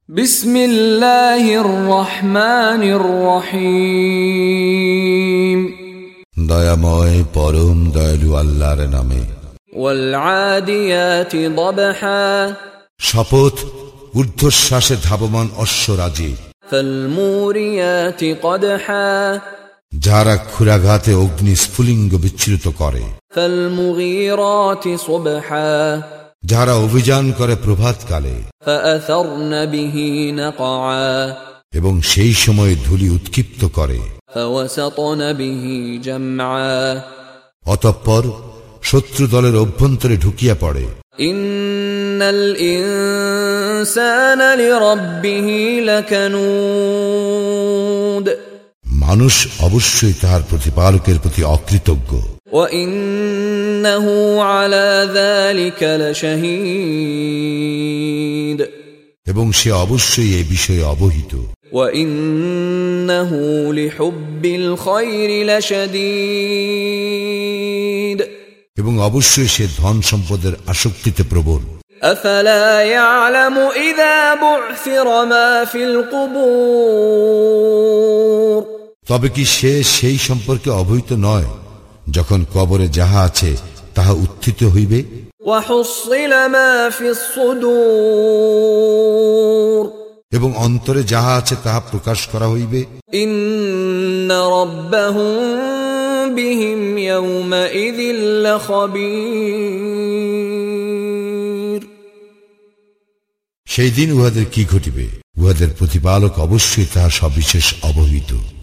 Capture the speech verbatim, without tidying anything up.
বিসমিল্লাহির রহমানির রহিম। দয়াময় পরম দয়ালু আল্লাহর নামে। ওয়াল আদিয়াতি দবহা, শপথ ঊর্ধ্বশ্বাসে ধাবমান অশ্বরাজি। ফাল মুরিয়াতি কদহা, যারা ক্ষুরাঘাতে অগ্নি স্ফুলিঙ্গ বিচ্ছুরিত করে। ফাল মুগীরাতি সুবহা, যারা অভিযান করে প্রভাতকালে। ফাআসারনা বিহি নাকআ, এবং সেই সময় ধূলি উৎক্ষিপ্ত করে। ফাওয়াসাতনা বিহি জামআ, অতঃপর শত্রু দলের অভ্যন্তরে ঢুকিয়া পড়ে। ইন্নাল ইনসানা লিরাব্বিহি লাকানুদ, মানুষ অবশ্যই তাহার প্রতিপালকের প্রতি অকৃতজ্ঞ। ওয়া ইন্নাহু আলা যালিকা লাশাহীদ, এবং সে অবশ্যই এই বিষয়ে অবহিত। ওয়া ইন্নাহু লিহুব্বিল খায়রি লাশাদীদ, এবং অবশ্যই সে ধন সম্পদের আসক্তিতে প্রবল। আফালা ইয়ালামু ইযা বু'থিরা মা ফিল কুবুর, তবে কি সে সেই সম্পর্কে অবহিত নয় যখন কবরে যাহা আছে তাহা উত্থিত হইবে। ওয়া হুসিলা মা ফিস সুদূর, এবং অন্তরে যাহা আছে তাহা প্রকাশ করা হইবে। ইন্না রাব্বাহুম বিহিম ইয়াওমাইযিল লাখাবীর, সেই দিন উহাদের কি ঘটিবে, উহাদের প্রতিপালক অবশ্যই তাহা সবিশেষ অবহিত।